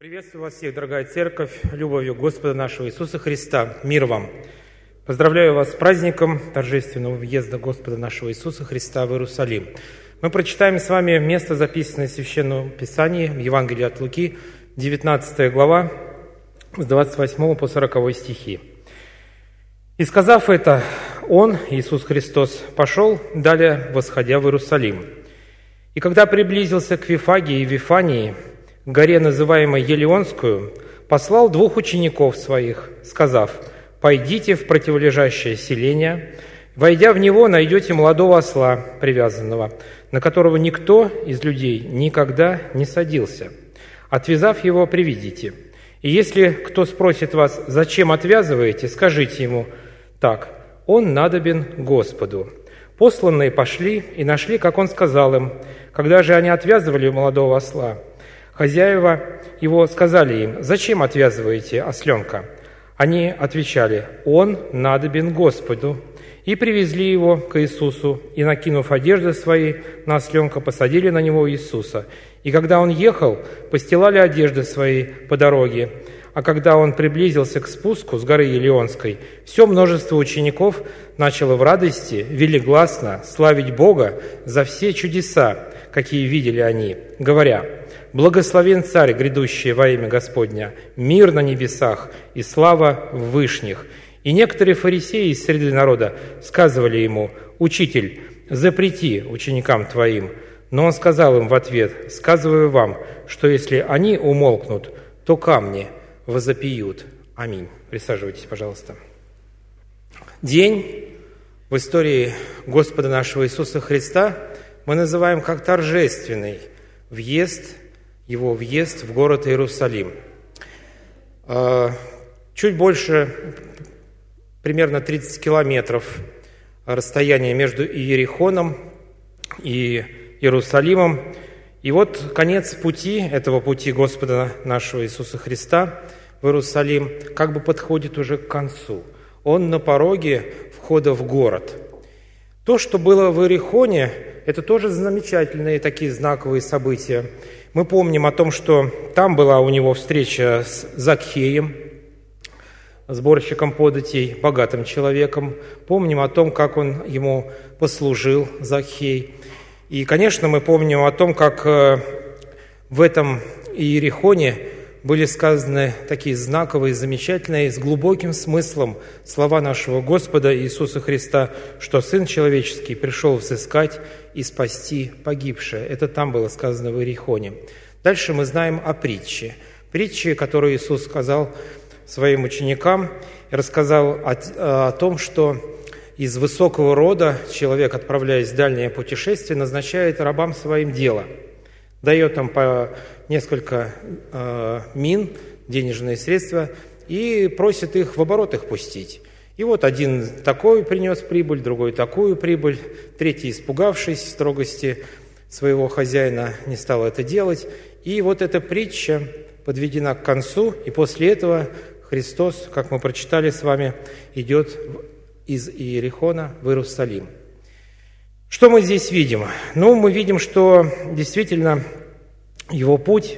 Приветствую вас всех, дорогая церковь, любовью Господа нашего Иисуса Христа. Мир вам! Поздравляю вас с праздником торжественного въезда Господа нашего Иисуса Христа в Иерусалим. Мы прочитаем с вами место, записанное в Священном Писании, в Евангелии от Луки, 19 глава, с 28 по 40 стихи. «И сказав это, Он, Иисус Христос, пошел, далее восходя в Иерусалим. И когда приблизился к Вифагии и Вифании, к горе, называемой Елеонскую, послал двух учеников своих, сказав: «Пойдите в противолежащее селение, войдя в него, найдете молодого осла привязанного, на которого никто из людей никогда не садился. Отвязав его, приведите. И если кто спросит вас, зачем отвязываете, скажите ему так: он надобен Господу». Посланные пошли и нашли, как он сказал им. Когда же они отвязывали молодого осла, хозяева его сказали им: «Зачем отвязываете осленка?» Они отвечали: «Он надобен Господу». И привезли его к Иисусу, и, накинув одежды свои на осленка, посадили на него Иисуса. И когда он ехал, постилали одежды свои по дороге. А когда он приблизился к спуску с горы Елеонской, все множество учеников начало в радости велигласно славить Бога за все чудеса, какие видели они, говоря: «Благословен Царь, грядущий во имя Господня, мир на небесах и слава в вышних». И некоторые фарисеи из среды народа сказывали ему: «Учитель, запрети ученикам твоим». Но он сказал им в ответ: «Сказываю вам, что если они умолкнут, то камни возопьют». Аминь. Присаживайтесь, пожалуйста. День в истории Господа нашего Иисуса Христа мы называем как торжественный въезд, его въезд в город Иерусалим. Чуть больше, примерно 30 километров расстояние между Иерихоном и Иерусалимом. И вот конец пути, этого пути Господа нашего Иисуса Христа в Иерусалим как бы подходит уже к концу. Он на пороге входа в город. То, что было в Иерихоне, это тоже замечательные такие знаковые события. Мы помним о том, что там была у него встреча с Закхеем, сборщиком податей, богатым человеком. Помним о том, как он ему послужил, Закхей. И, конечно, мы помним о том, как в этом Иерихоне были сказаны такие знаковые, замечательные, с глубоким смыслом слова нашего Господа Иисуса Христа, что Сын Человеческий пришел взыскать и спасти погибшее. Это там было сказано в Иерихоне. Дальше мы знаем о притче. Притче, которую Иисус сказал своим ученикам, и рассказал о том, что из высокого рода человек, отправляясь в дальнее путешествие, назначает рабам своим дело. Дает им по несколько мин, денежные средства, и просит их в оборот их пустить. И вот один такой принес прибыль, другой такую прибыль, третий, испугавшись строгости своего хозяина, не стал это делать. И вот эта притча подведена к концу, и после этого Христос, как мы прочитали с вами, идет из Иерихона в Иерусалим. Что мы здесь видим? Ну, мы видим, что действительно его путь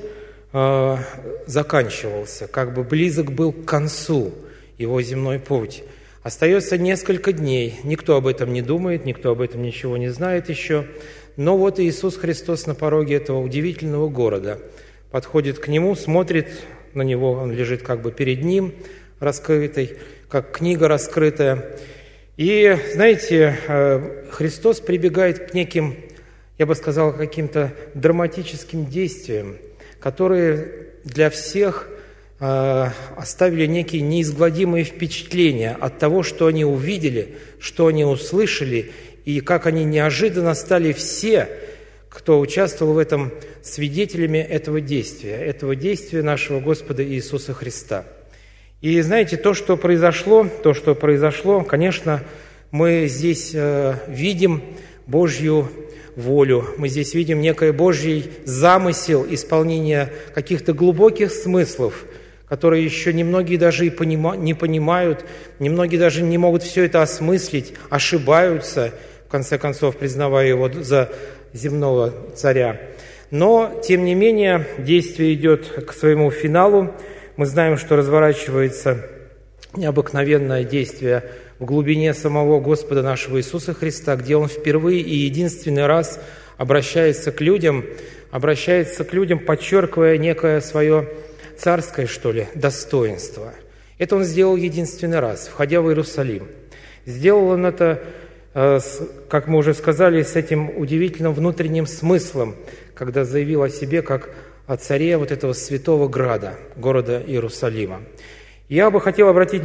заканчивался, как бы близок был к концу его земной путь. Остается несколько дней, никто об этом не думает, никто об этом ничего не знает еще, но вот Иисус Христос на пороге этого удивительного города подходит к нему, смотрит на него, он лежит как бы перед ним, раскрытый, как книга раскрытая. И, знаете, Христос прибегает к неким, я бы сказал, каким-то драматическим действиям, которые для всех оставили некие неизгладимые впечатления от того, что они увидели, что они услышали, и как они неожиданно стали все, кто участвовал в этом, свидетелями этого действия нашего Господа Иисуса Христа. И знаете, то, что произошло, конечно, мы здесь видим Божью волю, мы здесь видим некий Божий замысел исполнения каких-то глубоких смыслов, которые еще немногие даже и не понимают, немногие даже не могут все это осмыслить, ошибаются, в конце концов, признавая его за земного царя. Но, тем не менее, действие идет к своему финалу. Мы знаем, что разворачивается необыкновенное действие в глубине самого Господа нашего Иисуса Христа, где Он впервые и единственный раз обращается к людям, подчеркивая некое свое царское, достоинство. Это Он сделал единственный раз, входя в Иерусалим. Сделал Он это, как мы уже сказали, с этим удивительным внутренним смыслом, когда заявил о себе как о царе вот этого святого града, города Иерусалима. Я бы хотел обратить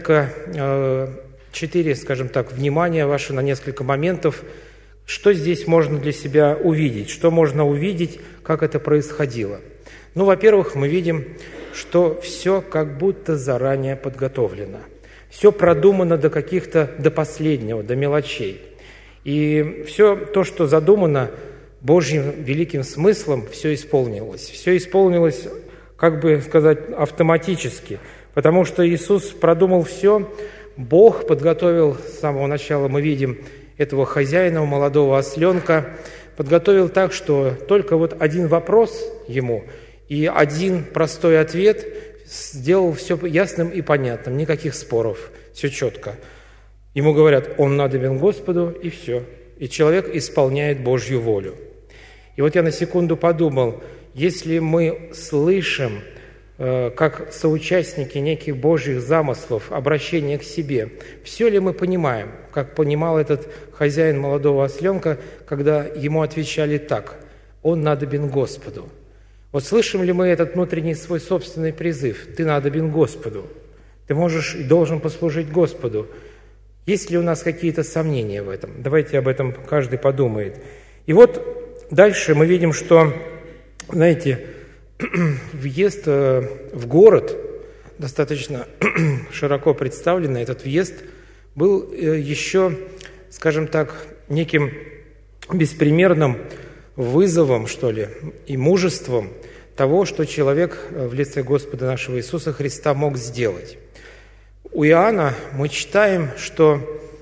внимание ваше на несколько моментов, что здесь можно для себя увидеть, что можно увидеть, как это происходило. Во-первых, мы видим, что все как будто заранее подготовлено. Все продумано до последнего, до мелочей. И все то, что задумано Божьим великим смыслом, все исполнилось. Все исполнилось, автоматически, потому что Иисус продумал все. Бог подготовил с самого начала, мы видим, этого хозяина, молодого осленка, подготовил так, что только один вопрос ему и один простой ответ сделал все ясным и понятным, никаких споров, все четко. Ему говорят, он надобен Господу, и все. И человек исполняет Божью волю. И я на секунду подумал, если мы слышим, как соучастники неких Божьих замыслов, обращения к себе, все ли мы понимаем, как понимал этот хозяин молодого осленка, когда ему отвечали так: «Он надобен Господу». Слышим ли мы этот внутренний свой собственный призыв: «Ты надобен Господу, ты можешь и должен послужить Господу». Есть ли у нас какие-то сомнения в этом? Давайте об этом каждый подумает. И дальше мы видим, что, въезд в город, достаточно широко представленный этот въезд, был еще, неким беспримерным вызовом, и мужеством того, что человек в лице Господа нашего Иисуса Христа мог сделать. У Иоанна мы читаем, что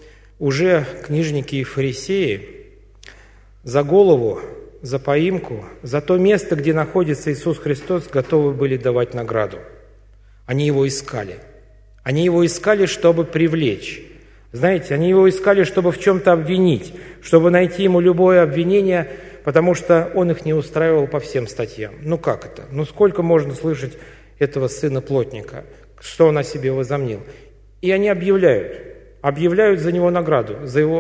уже книжники и фарисеи за голову, за поимку, за то место, где находится Иисус Христос, готовы были давать награду. Они Его искали. Они Его искали, чтобы привлечь. Они Его искали, чтобы в чем-то обвинить, чтобы найти Ему любое обвинение, потому что Он их не устраивал по всем статьям. Как это? Сколько можно слышать этого сына плотника? Что он о себе возомнил? И они объявляют за него награду,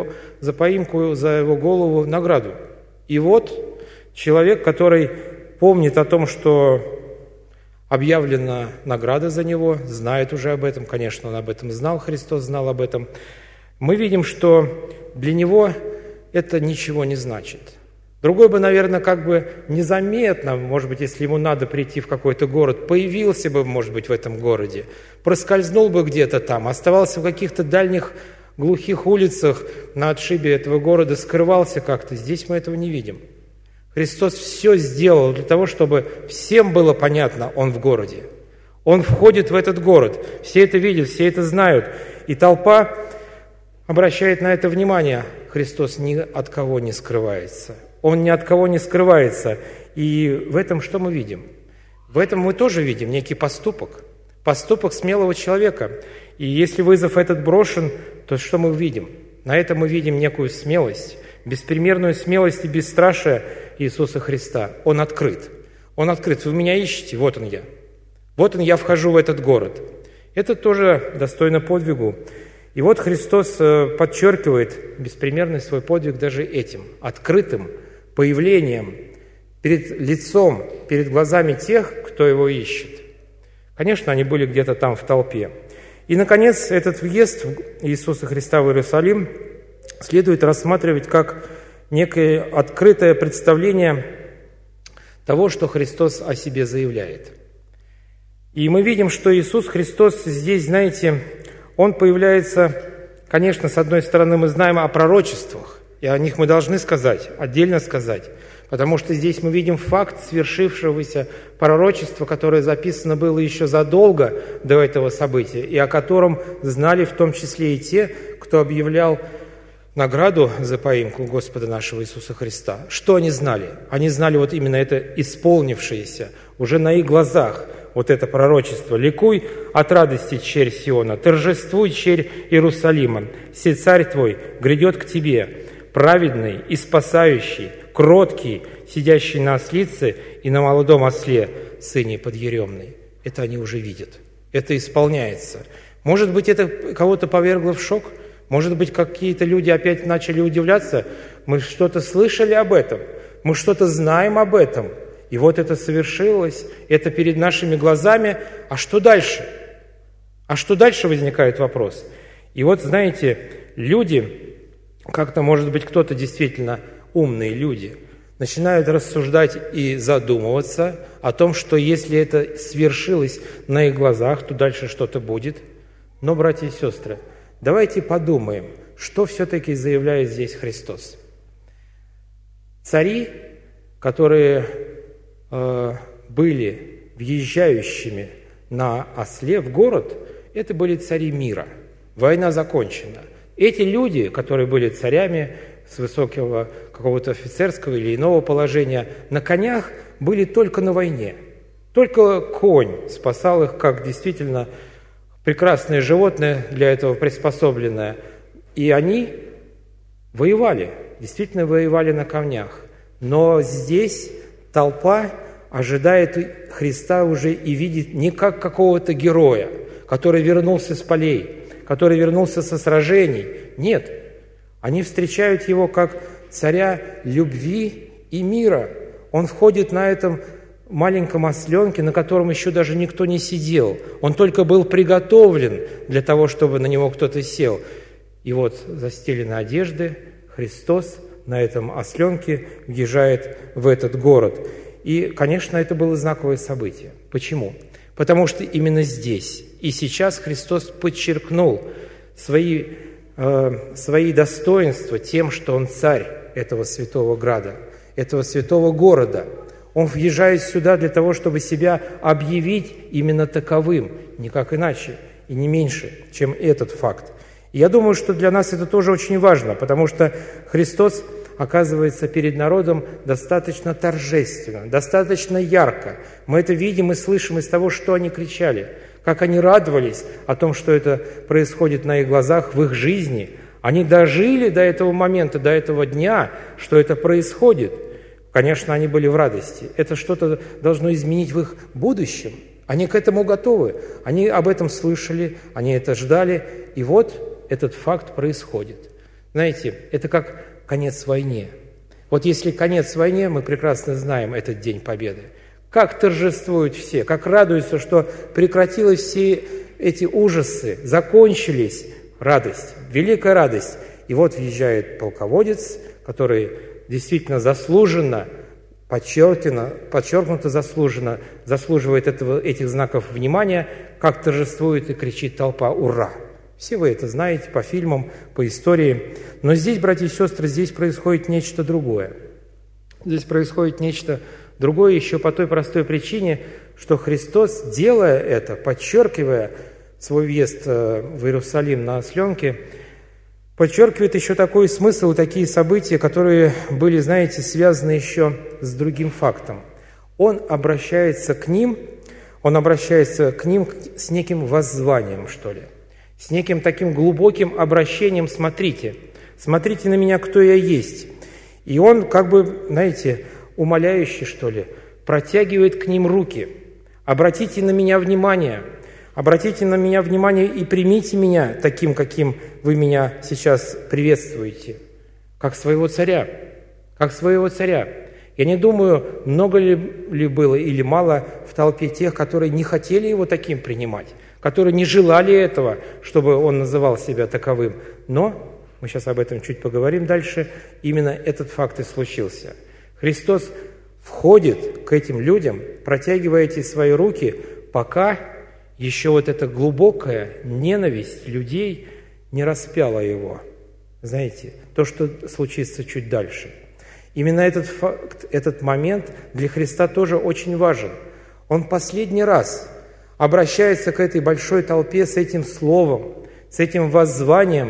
за поимку, за его голову награду. И человек, который помнит о том, что объявлена награда за него, знает уже об этом, конечно, он об этом знал, Христос знал об этом, мы видим, что для него это ничего не значит. Другой бы, наверное, незаметно, может быть, если ему надо прийти в какой-то город, появился бы, может быть, в этом городе, проскользнул бы где-то там, оставался в каких-то дальних глухих улицах на отшибе этого города, скрывался как-то. Здесь мы этого не видим. Христос все сделал для того, чтобы всем было понятно, Он в городе. Он входит в этот город. Все это видят, все это знают. И толпа обращает на это внимание. Христос ни от кого не скрывается. Он ни от кого не скрывается. И в этом что мы видим? В этом мы тоже видим некий поступок. Поступок смелого человека. И если вызов этот брошен, то что мы видим? На этом мы видим некую смелость, беспримерную смелость и бесстрашие Иисуса Христа. Он открыт. Он открыт. Вы меня ищете? Вот Он я. Вот Он, я вхожу в этот город. Это тоже достойно подвигу. И Христос подчеркивает беспримерный свой подвиг даже этим, открытым появлением перед лицом, перед глазами тех, кто Его ищет. Конечно, они были где-то там в толпе. И, наконец, этот въезд Иисуса Христа в Иерусалим следует рассматривать как некое открытое представление того, что Христос о себе заявляет. И мы видим, что Иисус Христос здесь, Он появляется, конечно, с одной стороны, мы знаем о пророчествах, и о них мы должны сказать, отдельно сказать, потому что здесь мы видим факт свершившегося пророчества, которое записано было еще задолго до этого события, и о котором знали в том числе и те, кто объявлял награду за поимку Господа нашего Иисуса Христа. Что они знали? Они знали вот именно это исполнившееся уже на их глазах, вот это пророчество. «Ликуй от радости, черь Сиона, торжествуй, черь Иерусалима, се царь твой грядет к тебе, праведный и спасающий, кроткий, сидящий на ослице и на молодом осле, сыне подъеремный». Это они уже видят, это исполняется. Может быть, это кого-то повергло в шок? Может быть, какие-то люди опять начали удивляться? Мы что-то слышали об этом, мы что-то знаем об этом. И вот это совершилось, это перед нашими глазами. А что дальше? А что дальше, возникает вопрос. И вот, знаете, люди, как-то, может быть, кто-то действительно умные люди, начинают рассуждать и задумываться о том, что если это свершилось на их глазах, то дальше что-то будет. Но, братья и сестры, давайте подумаем, что все-таки заявляет здесь Христос. Цари, которые были въезжающими на осле в город, это были цари мира. Война закончена. Эти люди, которые были царями с высокого какого-то офицерского или иного положения, на конях были только на войне. Только конь спасал их, как действительно прекрасное животное, для этого приспособленное. И они воевали, действительно воевали на конях. Но здесь толпа ожидает Христа уже и видит не как какого-то героя, который вернулся с полей, который вернулся со сражений. Нет, они встречают его как царя любви и мира. Он входит на этом маленьком осленке, на котором еще даже никто не сидел. Он только был приготовлен для того, чтобы на него кто-то сел. И вот застелены одежды, Христос на этом осленке въезжает в этот город. И, конечно, это было знаковое событие. Почему? Потому что именно здесь и сейчас Христос подчеркнул свои достоинства тем, что Он царь этого святого града, этого святого города. Он въезжает сюда для того, чтобы себя объявить именно таковым, никак иначе и не меньше, чем этот факт. И я думаю, что для нас это тоже очень важно, потому что Христос оказывается перед народом достаточно торжественно, достаточно ярко. Мы это видим и слышим из того, что они кричали, как они радовались о том, что это происходит на их глазах, в их жизни. Они дожили до этого момента, до этого дня, что это происходит. Конечно, они были в радости. Это что-то должно изменить в их будущем. Они к этому готовы. Они об этом слышали, они это ждали. И вот этот факт происходит. Знаете, это как конец войне. Вот если конец войне, мы прекрасно знаем этот День Победы. Как торжествуют все, как радуются, что прекратились все эти ужасы, закончились. Радость, великая радость. И вот въезжает полководец, который действительно заслуженно, подчеркнуто заслуженно, заслуживает этих знаков внимания, как торжествует и кричит толпа «Ура!». Все вы это знаете по фильмам, по истории. Но здесь, братья и сестры, здесь происходит нечто другое. Здесь происходит нечто другое еще по той простой причине, что Христос, делая это, подчеркивая свой въезд в Иерусалим на осленке, подчеркивает еще такой смысл и такие события, которые были, знаете, связаны еще с другим фактом. Он обращается к ним с неким воззванием, что ли, с неким таким глубоким обращением: смотрите на меня, кто я есть. И он, как бы, знаете, умоляюще, что ли, протягивает к ним руки. Обратите на меня внимание и примите меня таким, каким вы меня сейчас приветствуете, как своего царя. Я не думаю, много ли было или мало в толпе тех, которые не хотели его таким принимать, которые не желали этого, чтобы он называл себя таковым. Но, мы сейчас об этом чуть поговорим дальше, именно этот факт и случился. Христос входит к этим людям, протягивая эти свои руки, пока еще вот эта глубокая ненависть людей не распяла его. Знаете, то, что случится чуть дальше. Именно этот факт, этот момент для Христа тоже очень важен. Он последний раз обращается к этой большой толпе с этим словом, с этим воззванием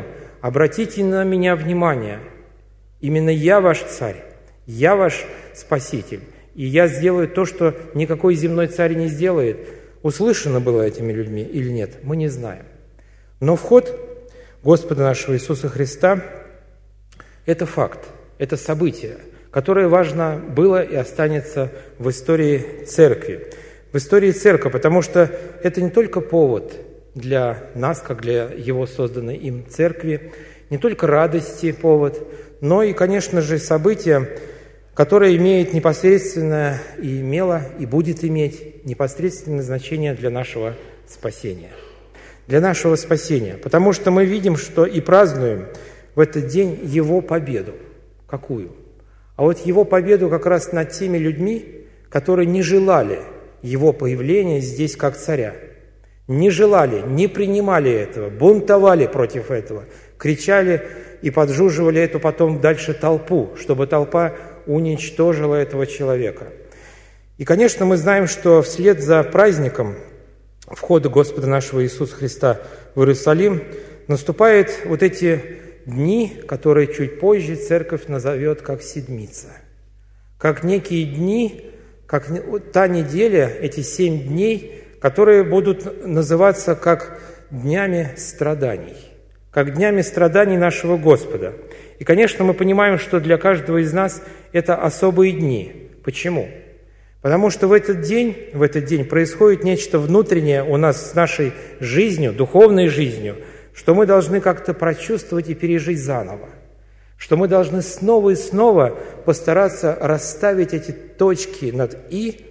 обратите на меня внимание. Именно я ваш царь, я ваш спаситель, и я сделаю то, что никакой земной царь не сделает. Услышано было этими людьми или нет, мы не знаем. Но вход Господа нашего Иисуса Христа – это факт, это событие, которое важно было и останется в истории Церкви. В истории Церкви, потому что это не только повод для нас, как для Его созданной им Церкви, не только радости повод, но и, конечно же, событие, которое имеет непосредственное и имело, и будет иметь непосредственное значение для нашего спасения. Для нашего спасения. Потому что мы видим, что и празднуем в этот день Его победу. Какую? А вот Его победу как раз над теми людьми, которые не желали Его появления здесь как царя. Не желали, не принимали этого, бунтовали против этого, кричали и поджуживали эту потом дальше толпу, чтобы толпа уничтожила этого человека. И, конечно, мы знаем, что вслед за праздником входа Господа нашего Иисуса Христа в Иерусалим наступают вот эти дни, которые чуть позже Церковь назовет как Седмица. Как некие дни, как та неделя, эти 7 дней, которые будут называться как днями страданий, как днями страданий нашего Господа. И, конечно, мы понимаем, что для каждого из нас это особые дни. Почему? Потому что в этот день происходит нечто внутреннее у нас с нашей жизнью, духовной жизнью, что мы должны как-то прочувствовать и пережить заново, что мы должны снова и снова постараться расставить эти точки над «и»,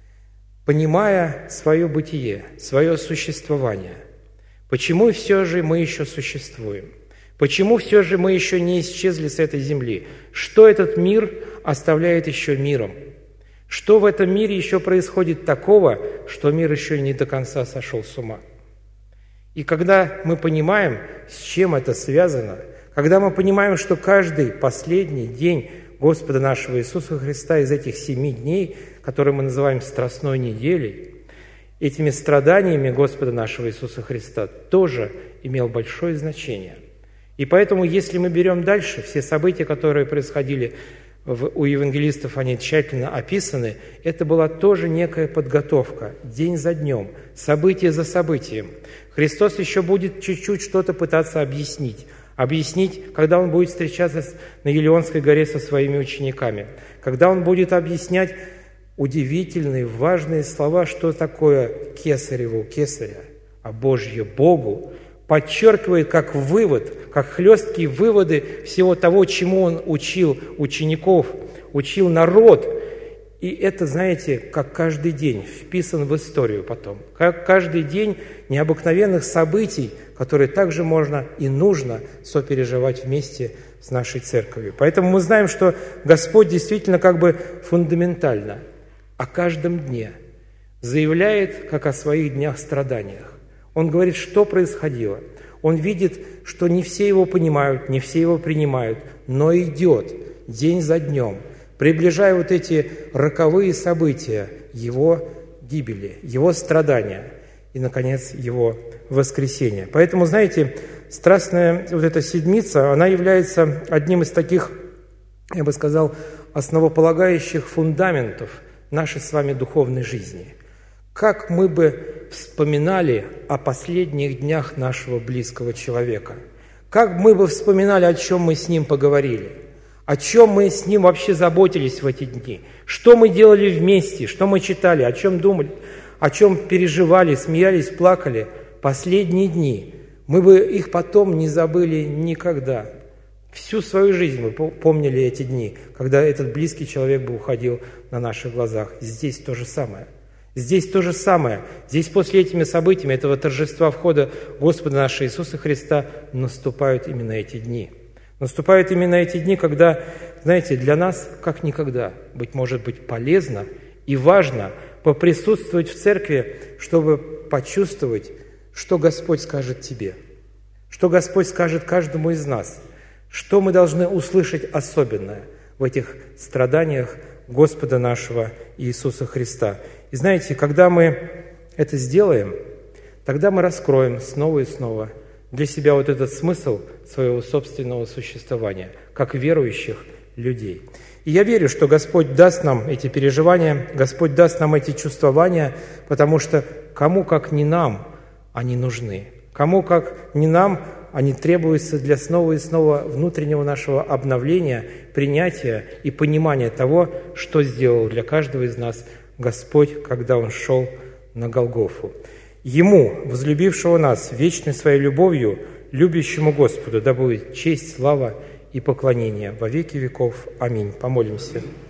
понимая свое бытие, свое существование. Почему все же мы еще существуем? Почему все же мы еще не исчезли с этой земли? Что этот мир оставляет еще миром? Что в этом мире еще происходит такого, что мир еще не до конца сошел с ума? И когда мы понимаем, с чем это связано, когда мы понимаем, что каждый последний день Господа нашего Иисуса Христа из этих 7 дней, которые мы называем Страстной неделей, этими страданиями Господа нашего Иисуса Христа тоже имел большое значение. И поэтому, если мы берем дальше, все события, которые происходили у евангелистов, они тщательно описаны, это была тоже некая подготовка, день за днем, событие за событием. Христос еще будет чуть-чуть что-то пытаться объяснить, когда Он будет встречаться на Елеонской горе со своими учениками, когда Он будет объяснять удивительные, важные слова, что такое кесареву кесаря, а Божье Богу, подчеркивает как вывод, как хлесткие выводы всего того, чему Он учил учеников, учил народ. И это, знаете, как каждый день вписан в историю потом, как каждый день необыкновенных событий, которые также можно и нужно сопереживать вместе с нашей церковью. Поэтому мы знаем, что Господь действительно как бы фундаментально о каждом дне заявляет, как о своих днях страданиях. Он говорит, что происходило. Он видит, что не все его понимают, не все его принимают, но идет день за днем, приближая вот эти роковые события его гибели, его страдания и, наконец, его воскресения. Поэтому, знаете, страстная вот эта седмица, она является одним из таких, я бы сказал, основополагающих фундаментов нашей с вами духовной жизни. Как мы бы вспоминали о последних днях нашего близкого человека? Как мы бы вспоминали, о чем мы с ним поговорили? О чем мы с ним вообще заботились в эти дни? Что мы делали вместе? Что мы читали? О чем думали? О чем переживали, смеялись, плакали? Последние дни. Мы бы их потом не забыли никогда. Всю свою жизнь мы помнили эти дни, когда этот близкий человек бы уходил на наших глазах. Здесь то же самое. Здесь то же самое. Здесь после этими событиями, этого торжества входа Господа нашего Иисуса Христа наступают именно эти дни. Наступают именно эти дни, когда, знаете, для нас как никогда, может быть, полезно и важно поприсутствовать в церкви, чтобы почувствовать, что Господь скажет тебе, что Господь скажет каждому из нас, что мы должны услышать особенное в этих страданиях Господа нашего Иисуса Христа. И знаете, когда мы это сделаем, тогда мы раскроем снова и снова для себя вот этот смысл своего собственного существования, как верующих людей. И я верю, что Господь даст нам эти переживания, Господь даст нам эти чувствования, потому что кому, как не нам, они нужны. Кому, как не нам, они требуются для снова и снова внутреннего нашего обновления, принятия и понимания того, что сделал для каждого из нас Господь, когда Он шел на Голгофу. Ему, возлюбившего нас вечной своей любовью, любящему Господу, да будет честь, слава и поклонение во веки веков. Аминь. Помолимся.